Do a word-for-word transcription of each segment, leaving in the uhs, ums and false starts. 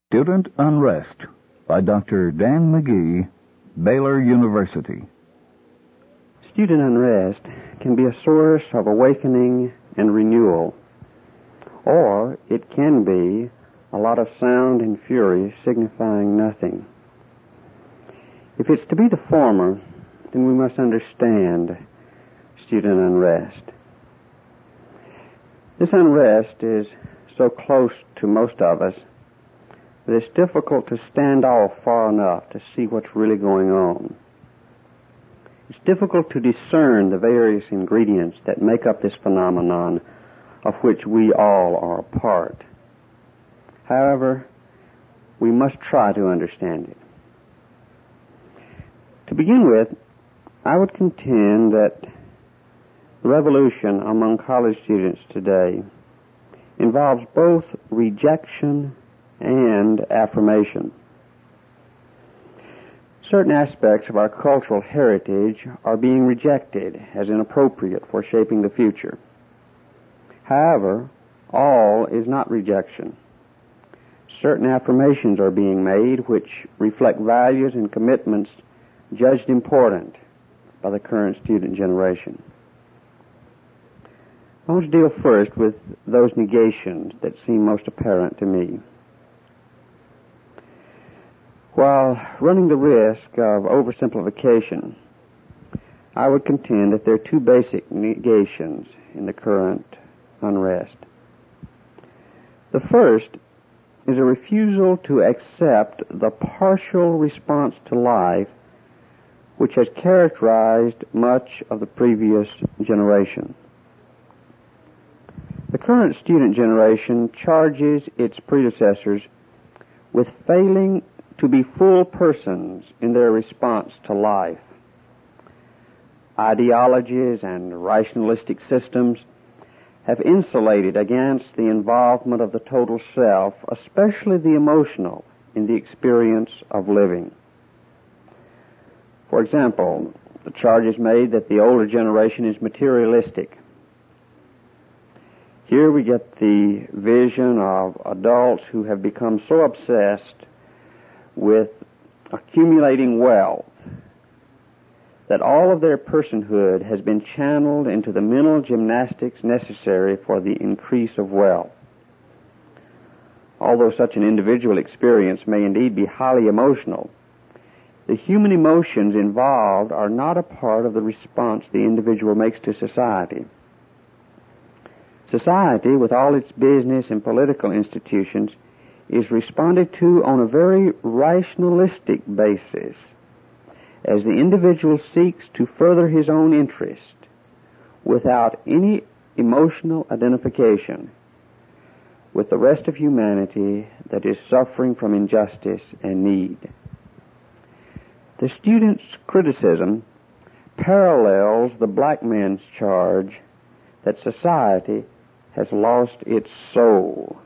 Student Unrest by Doctor Dan McGee, Baylor University. Student unrest can be a source of awakening and renewal, or it can be a lot of sound and fury signifying nothing. If it's to be the former, then we must understand student unrest. This unrest is so close to most of us that it's difficult to stand off far enough to see what's really going on. It's difficult to discern the various ingredients that make up this phenomenon of which we all are a part. However, we must try to understand it. To begin with, I would contend that the revolution among college students today involves both rejection and affirmation. Certain aspects of our cultural heritage are being rejected as inappropriate for shaping the future. However, all is not rejection. Certain affirmations are being made which reflect values and commitments judged important by the current student generation. I want to deal first with those negations that seem most apparent to me. While running the risk of oversimplification, I would contend that there are two basic negations in the current unrest. The first is a refusal to accept the partial response to life which has characterized much of the previous generation. The current student generation charges its predecessors with failing to be full persons in their response to life. Ideologies and rationalistic systems have insulated against the involvement of the total self, especially the emotional, in the experience of living. For example, the charge is made that the older generation is materialistic. Here we get the vision of adults who have become so obsessed with accumulating wealth that all of their personhood has been channeled into the mental gymnastics necessary for the increase of wealth. Although such an individual experience may indeed be highly emotional, the human emotions involved are not a part of the response the individual makes to society. Society, with all its business and political institutions, is responded to on a very rationalistic basis as the individual seeks to further his own interest without any emotional identification with the rest of humanity that is suffering from injustice and need. The student's criticism parallels the black man's charge that society has lost its soul.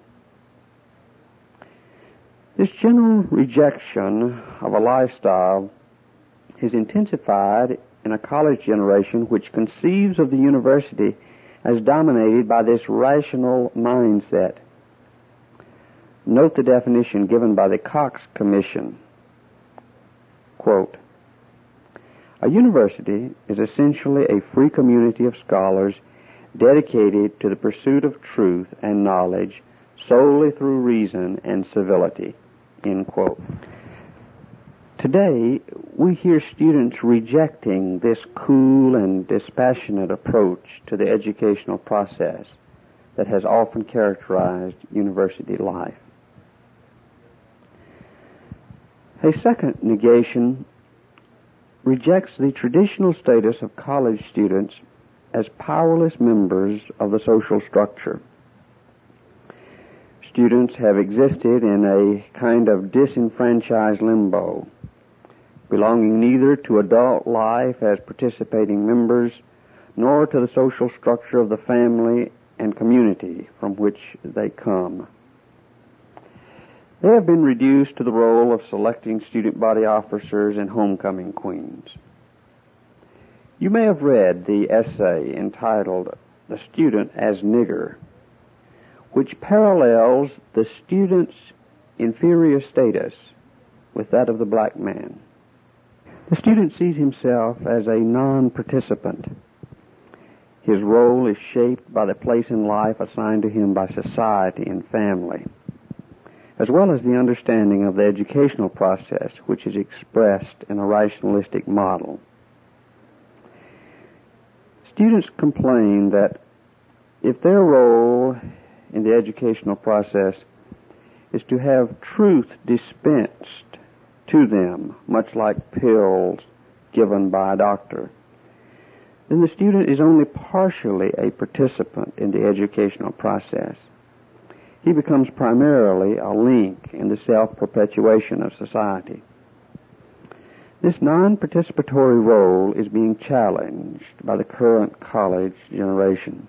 This general rejection of a lifestyle is intensified in a college generation which conceives of the university as dominated by this rational mindset. Note the definition given by the Cox Commission. Quote, "A university is essentially a free community of scholars dedicated to the pursuit of truth and knowledge solely through reason and civility." End quote. Today, we hear students rejecting this cool and dispassionate approach to the educational process that has often characterized university life. A second negation rejects the traditional status of college students as powerless members of the social structure. Students have existed in a kind of disenfranchised limbo, belonging neither to adult life as participating members nor to the social structure of the family and community from which they come. They have been reduced to the role of selecting student body officers and homecoming queens. You may have read the essay entitled "The Student as Nigger," which parallels the student's inferior status with that of the black man. The student sees himself as a non-participant. His role is shaped by the place in life assigned to him by society and family, as well as the understanding of the educational process, which is expressed in a rationalistic model. Students complain that if their role in the educational process is to have truth dispensed to them, much like pills given by a doctor, then the student is only partially a participant in the educational process. He becomes primarily a link in the self-perpetuation of society. This non-participatory role is being challenged by the current college generation.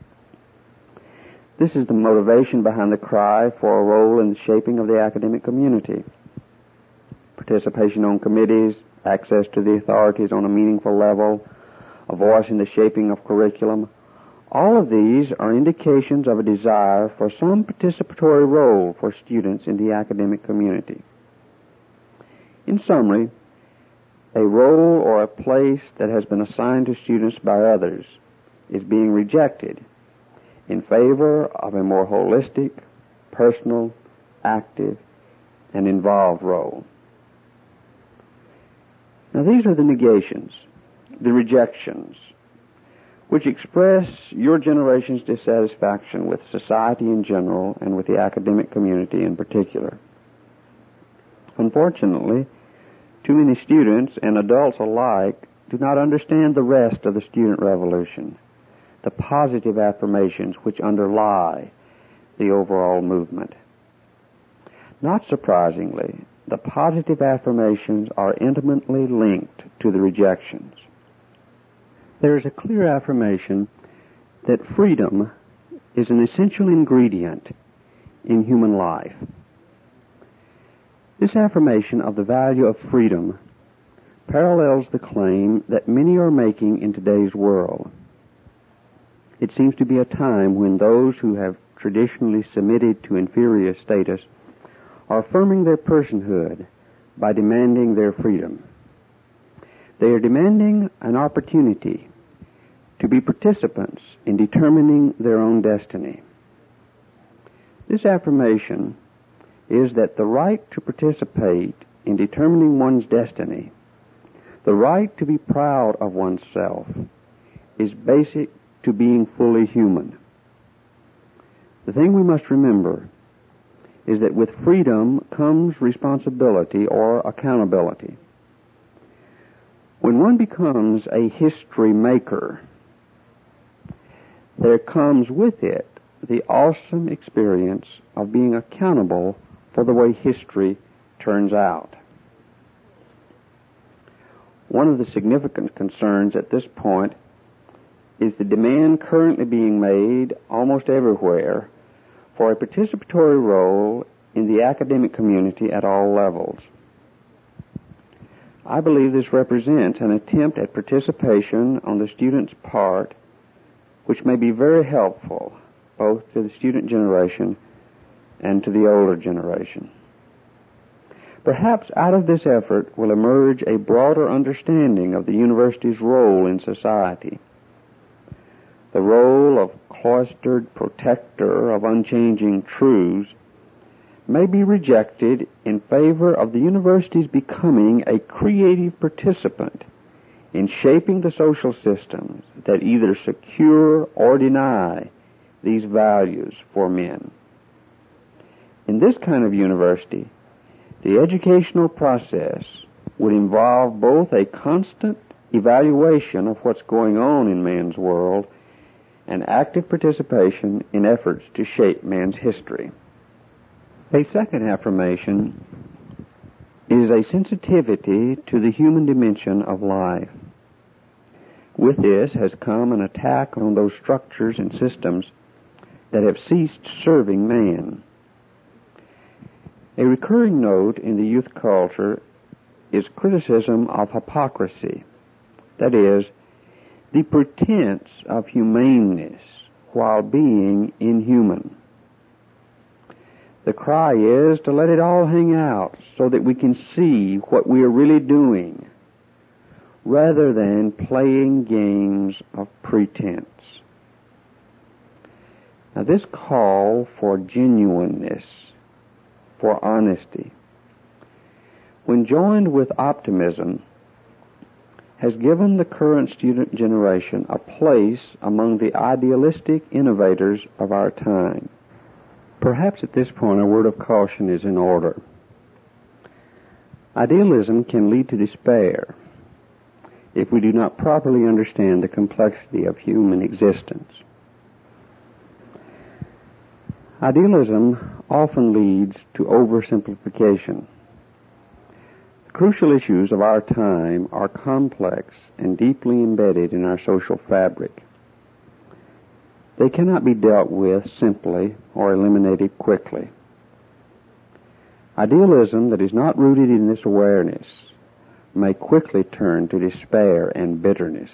This is the motivation behind the cry for a role in the shaping of the academic community. Participation on committees, access to the authorities on a meaningful level, a voice in the shaping of curriculum. All of these are indications of a desire for some participatory role for students in the academic community. In summary, a role or a place that has been assigned to students by others is being rejected in favor of a more holistic, personal, active, and involved role. Now these are the negations, the rejections, which express your generation's dissatisfaction with society in general and with the academic community in particular. Unfortunately, too many students and adults alike do not understand the rest of the student revolution, the positive affirmations which underlie the overall movement. Not surprisingly, the positive affirmations are intimately linked to the rejections. There is a clear affirmation that freedom is an essential ingredient in human life. This affirmation of the value of freedom parallels the claim that many are making in today's world. It seems to be a time when those who have traditionally submitted to inferior status are affirming their personhood by demanding their freedom. They are demanding an opportunity to be participants in determining their own destiny. This affirmation is that the right to participate in determining one's destiny, the right to be proud of oneself, is basic to being fully human. The thing we must remember is that with freedom comes responsibility or accountability. When one becomes a history maker, there comes with it the awesome experience of being accountable for the way history turns out. One of the significant concerns at this point is the demand currently being made almost everywhere for a participatory role in the academic community at all levels. I believe this represents an attempt at participation on the student's part which may be very helpful both to the student generation and to the older generation. Perhaps out of this effort will emerge a broader understanding of the university's role in society. The role of cloistered protector of unchanging truths may be rejected in favor of the university's becoming a creative participant in shaping the social systems that either secure or deny these values for men. In this kind of university, the educational process would involve both a constant evaluation of what's going on in man's world and active participation in efforts to shape man's history. A second affirmation is a sensitivity to the human dimension of life. With this has come an attack on those structures and systems that have ceased serving man. A recurring note in the youth culture is criticism of hypocrisy, that is, the pretense of humaneness while being inhuman. The cry is to let it all hang out so that we can see what we are really doing, rather than playing games of pretense. Now, this call for genuineness, for honesty, when joined with optimism, has given the current student generation a place among the idealistic innovators of our time. Perhaps at this point a word of caution is in order. Idealism can lead to despair if we do not properly understand the complexity of human existence. Idealism often leads to oversimplification. The crucial issues of our time are complex and deeply embedded in our social fabric. They cannot be dealt with simply or eliminated quickly. Idealism that is not rooted in this awareness may quickly turn to despair and bitterness.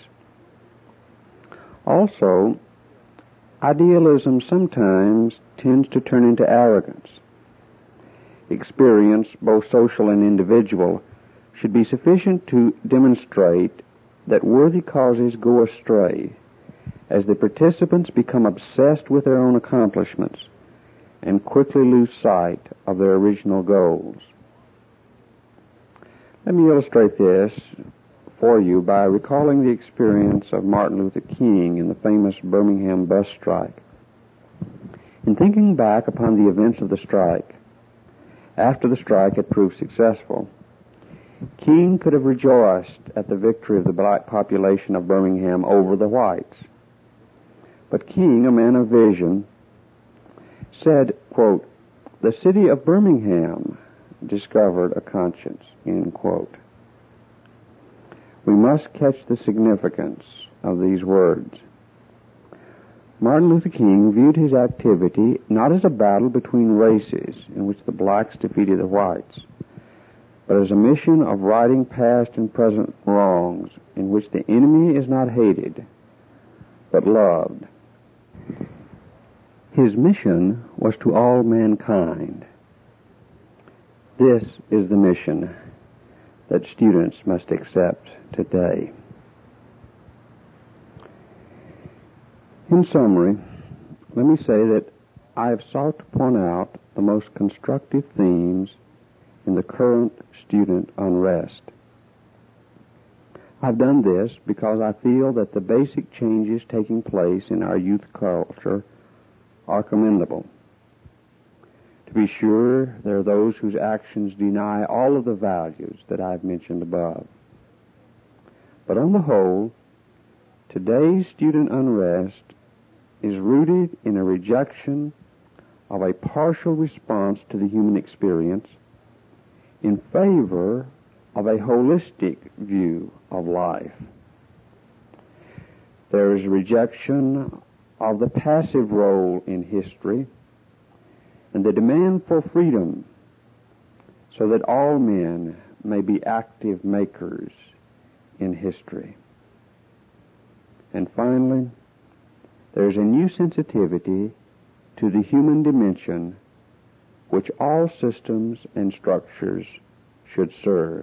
Also, idealism sometimes tends to turn into arrogance. Experience, both social and individual, should be sufficient to demonstrate that worthy causes go astray as the participants become obsessed with their own accomplishments and quickly lose sight of their original goals. Let me illustrate this for you by recalling the experience of Martin Luther King in the famous Birmingham bus strike. In thinking back upon the events of the strike, after the strike had proved successful, King could have rejoiced at the victory of the black population of Birmingham over the whites. But King, a man of vision, said, quote, "The city of Birmingham discovered a conscience," end quote. We must catch the significance of these words. Martin Luther King viewed his activity not as a battle between races in which the blacks defeated the whites, but as a mission of righting past and present wrongs in which the enemy is not hated, but loved. His mission was to all mankind. This is the mission that students must accept today. In summary, let me say that I have sought to point out the most constructive themes in the current student unrest. I've done this because I feel that the basic changes taking place in our youth culture are commendable. To be sure, there are those whose actions deny all of the values that I've mentioned above. But on the whole, today's student unrest is rooted in a rejection of a partial response to the human experience in favor of a holistic view of life. There is rejection of the passive role in history and the demand for freedom so that all men may be active makers in history. And finally, there's a new sensitivity to the human dimension which all systems and structures should serve.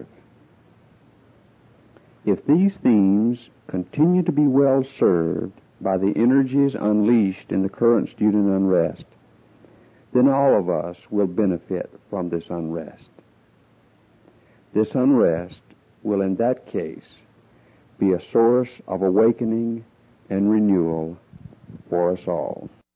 If these themes continue to be well served by the energies unleashed in the current student unrest, then all of us will benefit from this unrest. This unrest will in that case be a source of awakening and renewal for us all.